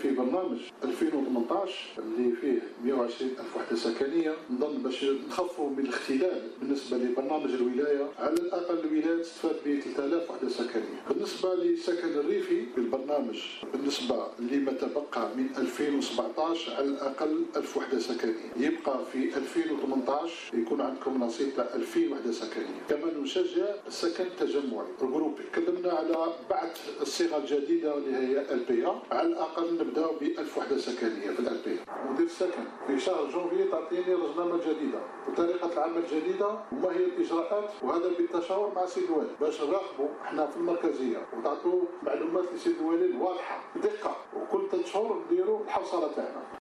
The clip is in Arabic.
في برنامج 2018 اللي فيه 120,000 وحدة سكنية، نظن باش نخفوا من الاختلال بالنسبة لبرنامج الولاية، على الأقل الولاية تستفاد ب 3,000 وحدة سكنية. بالنسبة للسكن الريفي بالبرنامج، بالنسبة لما تبقى من 2017 على الأقل 1000 وحدة سكنية، يبقى في 2018 يكون عندكم نصيب 2000 وحدة سكنية. كما نشجع السكن التجمعي الجروبي. تكلمنا على بعض الصيغة الجديدة اللي هي LPA، على الأقل نبدأ ب 1000 وحدة سكنية في LPA. مدير السكن في شهر جونفي تعطيني رزنامة جديدة وطريقة العمل جديدة وما هي الإجراءات، وهذا بالتشاور مع السيد الوالي باش نراقبوا احنا في المركزية وتعطوا معلومات للسيد الوالي واضحة بدقة، وكل 3 شهور نديروا الحوصلة تاعنا.